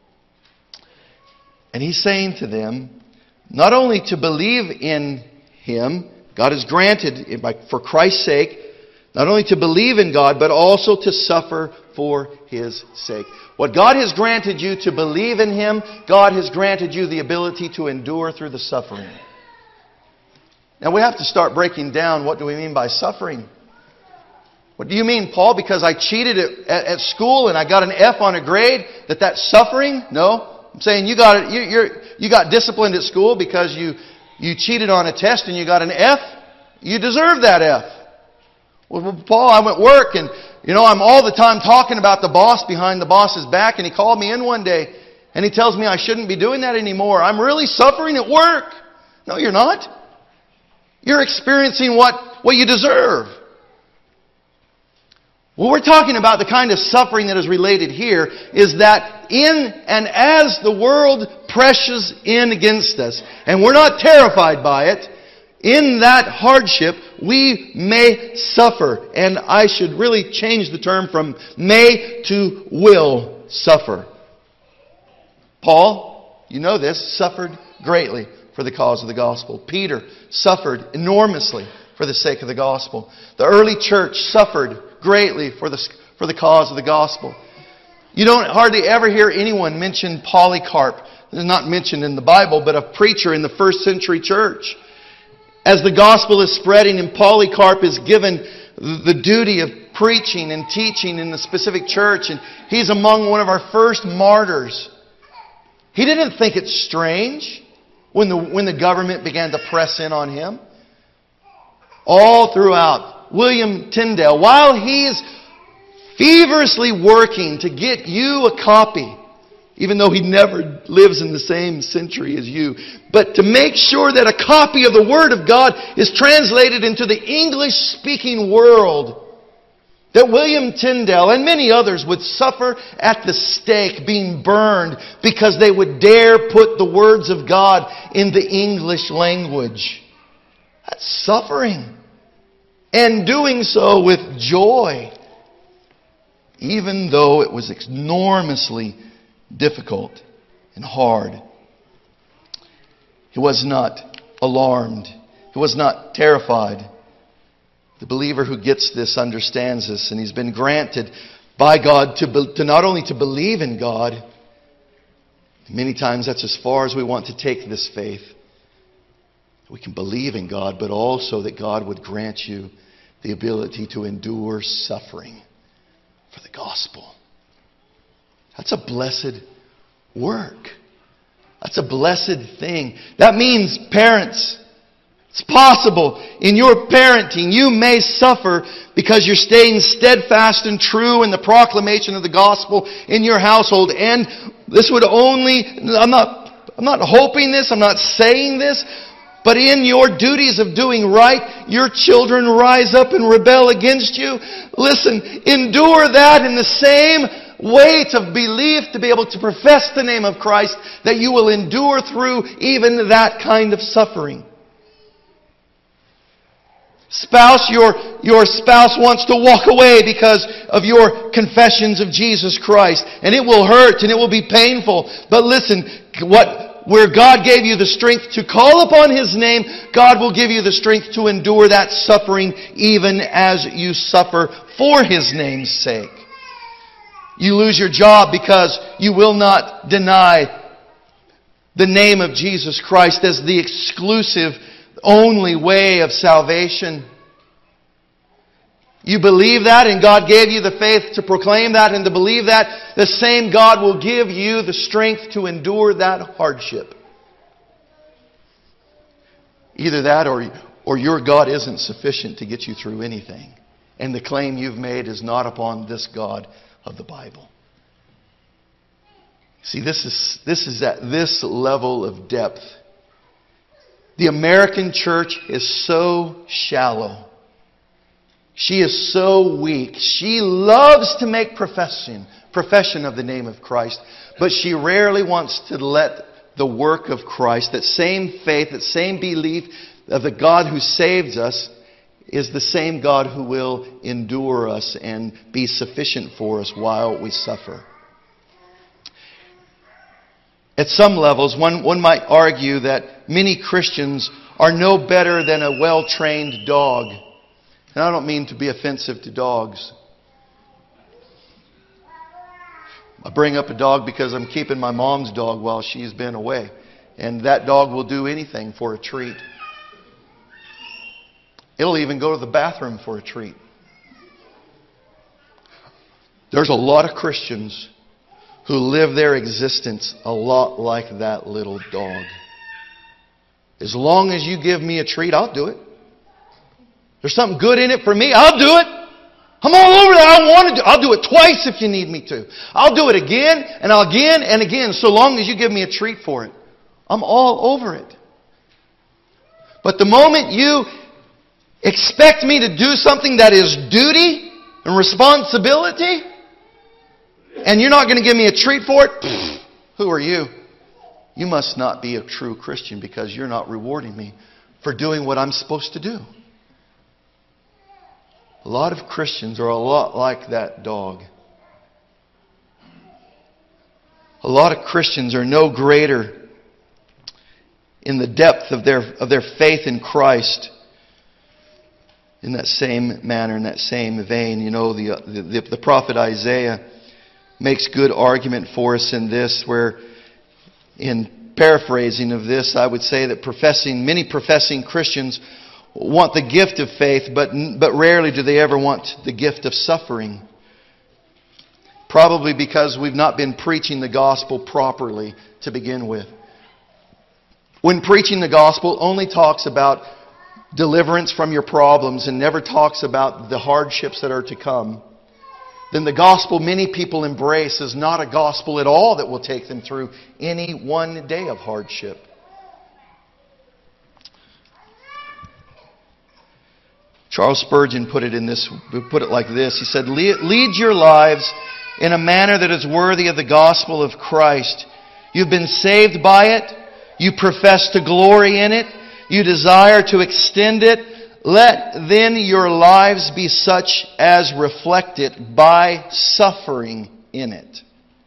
And he's saying to them, not only to believe in Him, God has granted, for Christ's sake, not only to believe in God, but also to suffer for His sake. What God has granted you to believe in Him, God has granted you the ability to endure through the suffering. Now we have to start breaking down, what do we mean by suffering? What do you mean, Paul? Because I cheated at, at, at school and I got an F on a grade, that that's suffering? No. I'm saying you got it, you, you're, you got disciplined at school because you, you cheated on a test and you got an F. You deserve that F. Well, Paul, I went work and, you know, I'm all the time talking about the boss behind the boss's back, and he called me in one day and he tells me I shouldn't be doing that anymore. I'm really suffering at work. No, you're not. You're experiencing what, what you deserve. What we're talking about, the kind of suffering that is related here, is that in and as the world presses in against us, and we're not terrified by it, in that hardship, we may suffer. And I should really change the term from may to will suffer. Paul, you know this, suffered greatly for the cause of the gospel. Peter suffered enormously for the sake of the gospel. The early church suffered greatly for the, for the cause of the gospel. You don't hardly ever hear anyone mention Polycarp. It's not mentioned in the Bible, but a preacher in the first century church. As the gospel is spreading and Polycarp is given the duty of preaching and teaching in the specific church, and he's among one of our first martyrs. He didn't think it strange when the, when the government began to press in on him. All throughout, William Tyndale, while he's feverishly working to get you a copy, even though he never lives in the same century as you, but to make sure that a copy of the Word of God is translated into the English-speaking world, that William Tyndale and many others would suffer at the stake, being burned, because they would dare put the words of God in the English language. That's suffering. And doing so with joy, even though it was enormously difficult and hard. He was not alarmed. He was not terrified. The believer who gets this understands this, and he's been granted by God to, be, to not only to believe in God. Many times that's as far as we want to take this faith. We can believe in God, but also that God would grant you the ability to endure suffering for the gospel. That's a blessed work. That's a blessed thing. That means, parents, it's possible in your parenting you may suffer because you're staying steadfast and true in the proclamation of the gospel in your household. And this would only, I'm not, I'm not hoping this, I'm not saying this, but in your duties of doing right, your children rise up and rebel against you. Listen, endure that in the same weight of belief to be able to profess the name of Christ, that you will endure through even that kind of suffering. Spouse, your, your spouse wants to walk away because of your confessions of Jesus Christ. And it will hurt and it will be painful. But listen, what, where God gave you the strength to call upon His name, God will give you the strength to endure that suffering even as you suffer for His name's sake. You lose your job because you will not deny the name of Jesus Christ as the exclusive, only way of salvation. You believe that, and God gave you the faith to proclaim that and to believe that. The same God will give you the strength to endure that hardship. Either that or, or your God isn't sufficient to get you through anything. And the claim you've made is not upon this God of the Bible. See, this is, this is at this level of depth. The American church is so shallow. She is so weak. She loves to make profession, profession of the name of Christ, but she rarely wants to let the work of Christ, that same faith, that same belief of the God who saves us, is the same God who will endure us and be sufficient for us while we suffer. At some levels, one, one might argue that many Christians are no better than a well-trained dog. And I don't mean to be offensive to dogs. I bring up a dog because I'm keeping my mom's dog while she's been away. And that dog will do anything for a treat. It'll even go to the bathroom for a treat. There's a lot of Christians who live their existence a lot like that little dog. As long as you give me a treat, I'll do it. There's something good in it for me, I'll do it. I'm all over that. I want to do I'll do it twice if you need me to. I'll do it again and again and again, so long as you give me a treat for it. I'm all over it. But the moment you expect me to do something that is duty and responsibility, and you're not going to give me a treat for it, pfft, who are you? You must not be a true Christian because you're not rewarding me for doing what I'm supposed to do. A lot of Christians are a lot like that dog. A lot of Christians are no greater in the depth of their, of their faith in Christ. In that same manner, in that same vein, you know, the, the, the prophet Isaiah makes good argument for us in this, where in paraphrasing of this, I would say that professing, many professing Christians want the gift of faith, but, but rarely do they ever want the gift of suffering. Probably because we've not been preaching the gospel properly to begin with. When preaching the gospel only talks about deliverance from your problems and never talks about the hardships that are to come, then the gospel many people embrace is not a gospel at all that will take them through any one day of hardship. Charles Spurgeon put it in this, put it like this. He said, "Lead your lives in a manner that is worthy of the gospel of Christ. You've been saved by it. You profess to glory in it. You desire to extend it. Let then your lives be such as reflect it by suffering in it."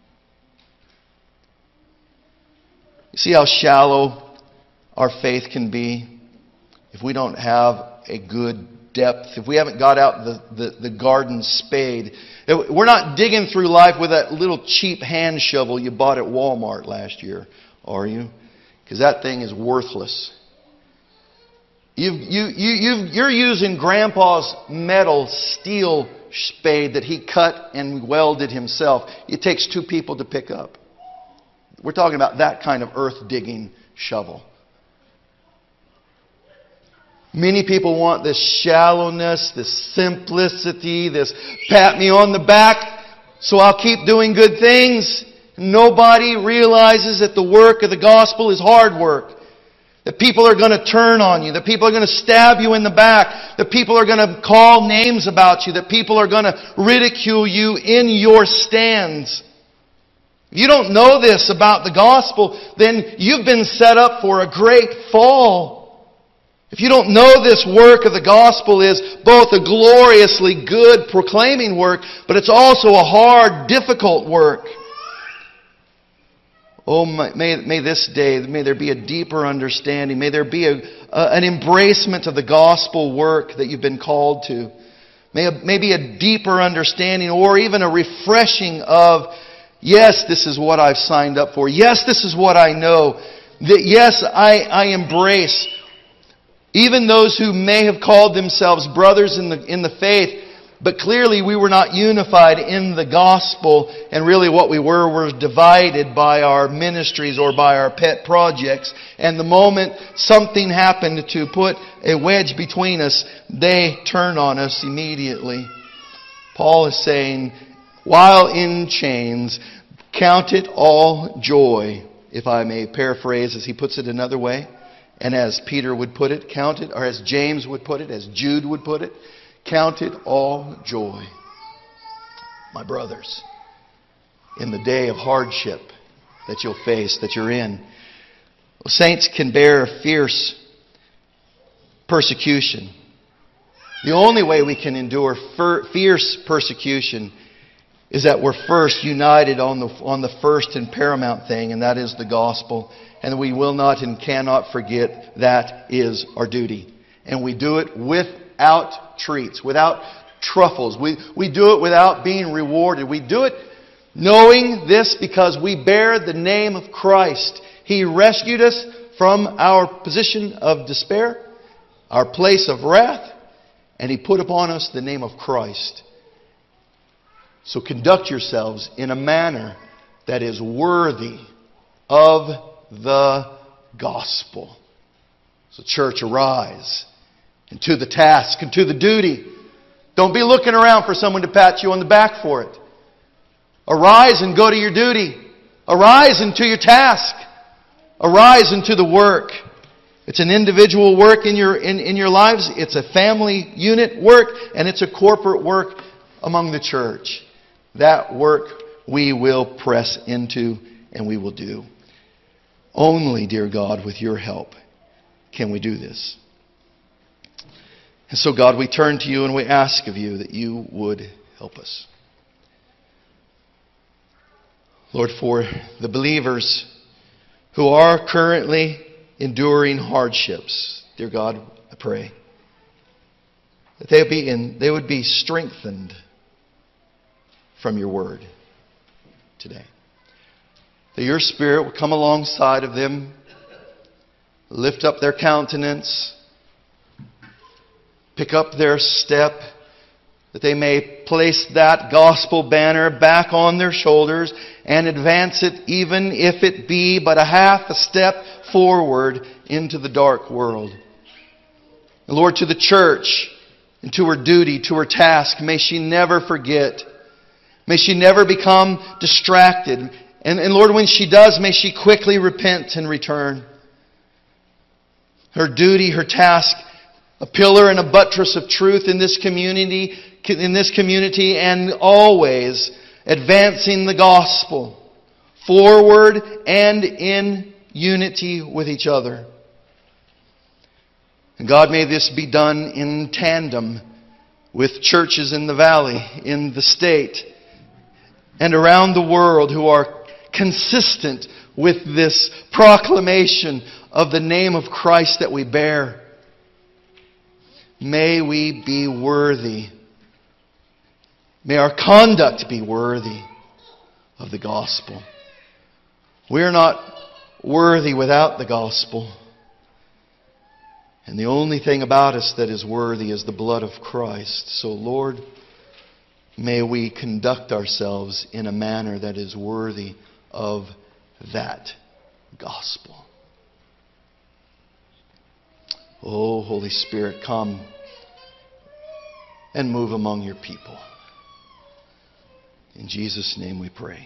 You see how shallow our faith can be if we don't have a good depth, if we haven't got out the, the, the garden spade. We're not digging through life with that little cheap hand shovel you bought at Walmart last year, are you? Because that thing is worthless. You've, you, you, you've, you're using Grandpa's metal steel spade that he cut and welded himself. It takes two people to pick up. We're talking about that kind of earth digging shovel. Many people want this shallowness, this simplicity, this pat me on the back so I'll keep doing good things. Nobody realizes that the work of the gospel is hard work. That people are going to turn on you. That people are going to stab you in the back. That people are going to call names about you. That people are going to ridicule you in your stands. If you don't know this about the gospel, then you've been set up for a great fall. If you don't know this work of the gospel is both a gloriously good proclaiming work, but it's also a hard, difficult work. Oh, may, may this day, may there be a deeper understanding. May there be a, a, an embracement of the gospel work that you've been called to. May a, maybe a deeper understanding or even a refreshing of, yes, this is what I've signed up for. Yes, this is what I know. That yes, I, I embrace. Even those who may have called themselves brothers in the, in the faith, but clearly we were not unified in the gospel, and really what we were were divided by our ministries or by our pet projects. And the moment something happened to put a wedge between us, they turn on us immediately. Paul is saying, while in chains, count it all joy, if I may paraphrase as he puts it another way. And as Peter would put it, count it, or as James would put it, as Jude would put it, count it all joy, my brothers, in the day of hardship that you'll face, that you're in. Well, saints can bear fierce persecution. The only way we can endure fierce persecution is that we're first united on the, on the first and paramount thing, and that is the gospel. And we will not and cannot forget that is our duty. And we do it without treats, without truffles. We, we do it without being rewarded. We do it knowing this because we bear the name of Christ. He rescued us from our position of despair, our place of wrath, and He put upon us the name of Christ. So conduct yourselves in a manner that is worthy of the gospel. So church, arise and to the task and to the duty. Don't be looking around for someone to pat you on the back for it. Arise and go to your duty. Arise into your task. Arise into the work. It's an individual work in your in, in your lives. It's a family unit work, and it's a corporate work among the church. That work we will press into and we will do. Only, dear God, with your help can we do this. And so, God, we turn to you and we ask of you that you would help us. Lord, for the believers who are currently enduring hardships, dear God, I pray that they would be, in, they would be strengthened from your word today. That your Spirit will come alongside of them, lift up their countenance, pick up their step, that they may place that gospel banner back on their shoulders and advance it, even if it be but a half a step forward into the dark world. And Lord, to the church and to her duty, to her task, may she never forget. May she never become distracted. And, and Lord, when she does, may she quickly repent and return. Her duty, her task, a pillar and a buttress of truth in this community, in this community, and always advancing the gospel forward and in unity with each other. And God, may this be done in tandem with churches in the valley, in the state, and around the world who are consistent with this proclamation of the name of Christ that we bear. May we be worthy. May our conduct be worthy of the gospel. We are not worthy without the gospel. And the only thing about us that is worthy is the blood of Christ. So, Lord, may we conduct ourselves in a manner that is worthy of that gospel. Oh, Holy Spirit, come and move among your people. In Jesus' name we pray.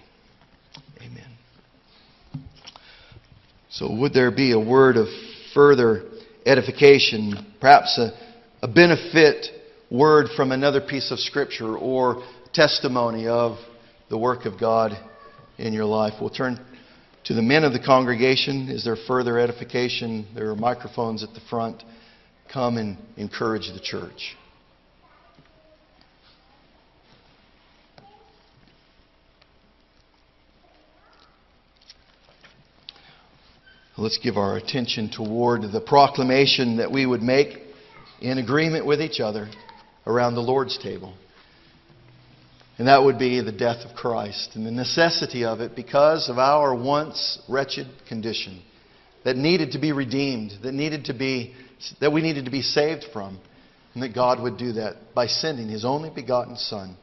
Amen. So would there be a word of further edification, perhaps a, a benefit word from another piece of Scripture or testimony of the work of God in your life? We'll turn to the men of the congregation. Is there further edification? There are microphones at the front. come and encourage the church. Let's give our attention toward the proclamation that we would make in agreement with each other around the Lord's table. And that would be the death of Christ and the necessity of it because of our once wretched condition that needed to be redeemed, that needed to be that we needed to be saved from, and that God would do that by sending His only begotten Son.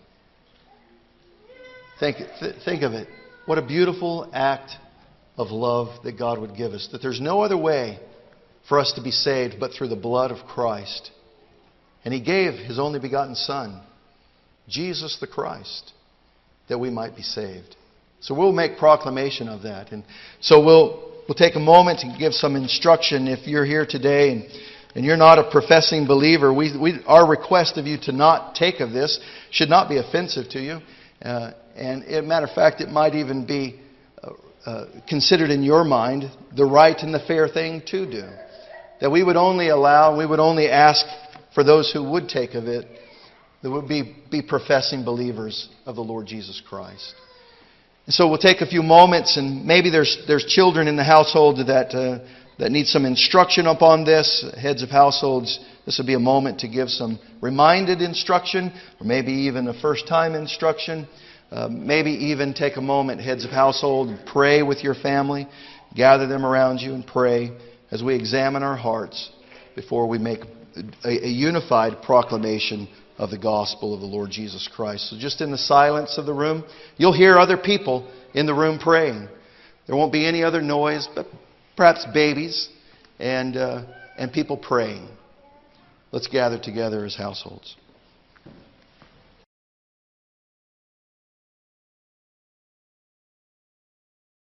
Think, th- think of it. What a beautiful act of love that God would give us. That there's no other way for us to be saved but through the blood of Christ. And He gave His only begotten Son, Jesus the Christ, that we might be saved. So we'll make proclamation of that. And so we'll we'll take a moment to give some instruction. If you're here today and, and you're not a professing believer, we, we our request of you to not take of this should not be offensive to you. Uh, and as a matter of fact, it might even be uh, uh, considered in your mind the right and the fair thing to do. That we would only allow, we would only ask for those who would take of it, that would be, be professing believers of the Lord Jesus Christ. And so we'll take a few moments, and maybe there's there's children in the household that uh, that need some instruction upon this. Heads of households, this would be a moment to give some reminded instruction, or maybe even a first-time instruction. Uh, maybe even take a moment, heads of household, and pray with your family. Gather them around you and pray as we examine our hearts before we make a, a unified proclamation of the gospel of the Lord Jesus Christ. So just in the silence of the room, you'll hear other people in the room praying. There won't be any other noise, but perhaps babies and uh, and people praying. Let's gather together as households.